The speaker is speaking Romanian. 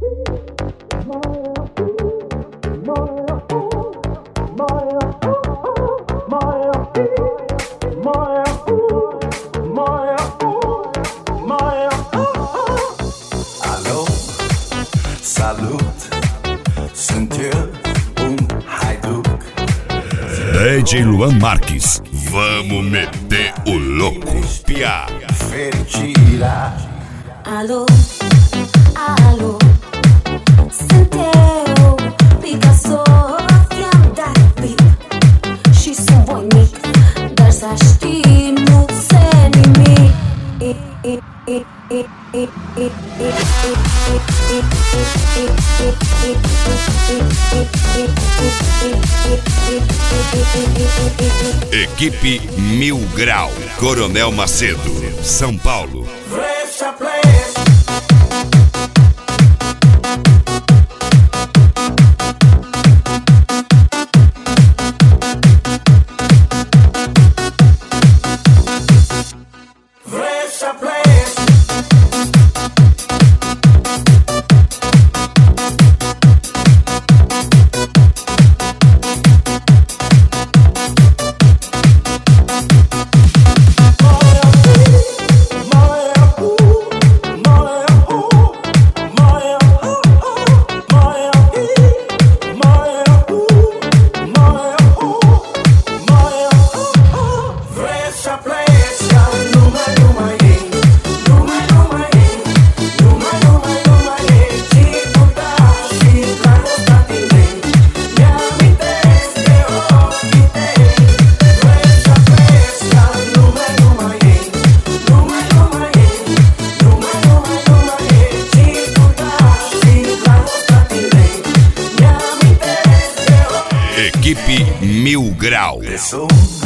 Alo, salut, sunt eu, un haiduc. DJ Luan Marques, vamos meter o louco, pia. Fericirea. Alo, alo, sunt eu, Picasso. I-am dat pic și sunt voinic, dar să știi, nu se nimic. Equipe Mil Grau, Coronel Macedo, São Paulo. Fresh place. Fresh place. Equipe Mil Grau. Sou